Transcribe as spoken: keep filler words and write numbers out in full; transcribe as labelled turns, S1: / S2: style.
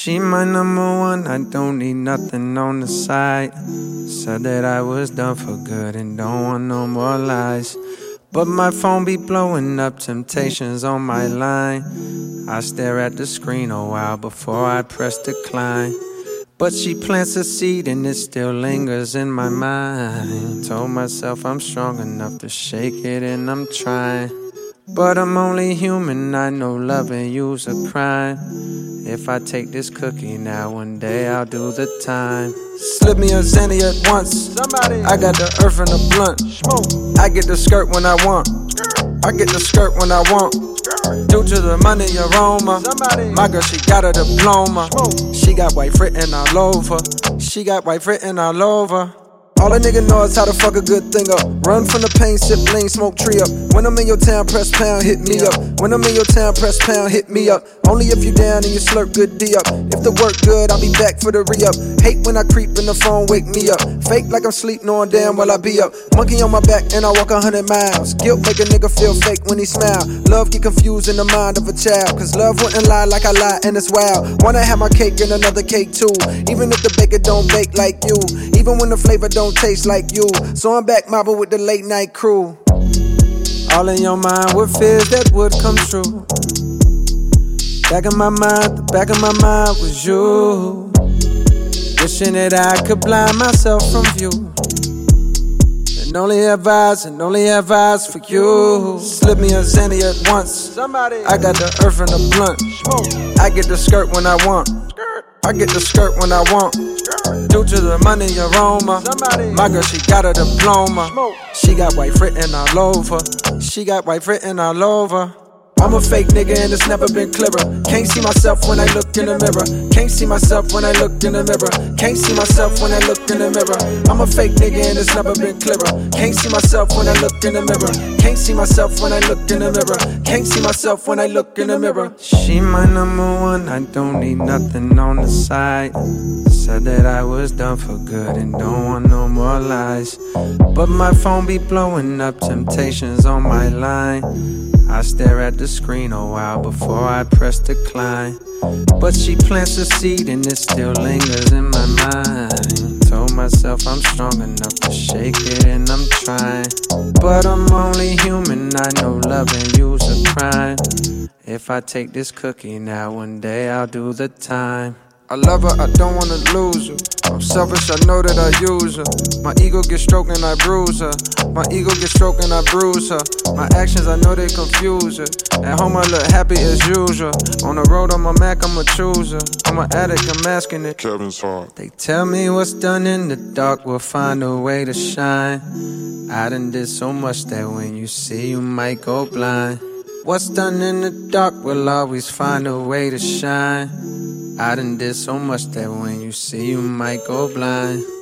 S1: She my number one, I don't need nothing on the side. Said that I was done for good and don't want no more lies. But my phone be blowing up, temptations on my line. I stare at the screen a while before I press decline. But she plants a seed and it still lingers in my mind. Told myself I'm strong enough to shake it and I'm trying. But I'm only human, I know loving you's a crime. If I take this cookie now, one day I'll do the time. Slip me a Xanny at once. Somebody. I got the earth and the blunt. Smoke. I get the skirt when I want. I get the skirt when I want. Due to the money aroma. Somebody. My girl, she got a diploma. Smoke. She got white written all over. She got white written all over. All a nigga know is how to fuck a good thing up. Run from the pain, sip lean, smoke tree up. When I'm in your town, press pound, hit me up. When I'm in your town, press pound, hit me up. Only if you down and you slurp good D up. If the work good, I'll be back for the re-up. Hate when I creep in the phone, wake me up. Fake like I'm sleep, knowing damn well I be up. Monkey on my back and I walk a hundred miles. Guilt make a nigga feel fake when he smile. Love get confused in the mind of a child. Cause love wouldn't lie like I lie and it's wild. Wanna have my cake and another cake too. Even if the baker don't bake like you. Even when the flavor don't taste like you. So I'm back mobbing with the late night crew. All in your mind with fears that would come true. Back in my mind, the back of my mind was you. Wishing that I could blind myself from view. And only have eyes, and only have eyes for you. Slip me a Xanny at once. Somebody. I got the earth and the blunt. Smoke. I get the skirt when I want. I get the skirt when I want. Due to the money aroma. Somebody. My girl, she got a diploma. Smoke. She got white written all over. She got white written all over. I'm a fake nigga and it's never been clearer. Can't see myself when I look in the mirror. Can't see myself when I look in the mirror. Can't see myself when I look in the mirror. I'm a fake nigga and it's never been clearer. Can't see myself when I look in the mirror. Can't see myself when I look in the mirror. Can't see myself when I look in the mirror. She my number one, I don't need nothing on the side. Said that I was done for good and don't want no more lies. But my phone be blowing up, temptations on my line. I stare at the screen a while before I press decline. But she plants a seed and it still lingers in my mind. Told myself I'm strong enough to shake it and I'm trying. But I'm only human, I know loving you's a crime. If I take this cookie now, one day I'll do the time. I love her, I don't wanna lose her. I'm selfish, I know that I use her. My ego gets stroked and I bruise her. My ego gets stroked and I bruise her. My actions, I know they confuse her. At home, I look happy as usual. On the road, I'm a Mac, I'm a chooser. I'm an addict, I'm asking it.
S2: Kevin's heart.
S1: They tell me what's done in the dark will find a way to shine. I done did so much that when you see, you might go blind. What's done in the dark will always find a way to shine. I done did so much that when you see, you might go blind.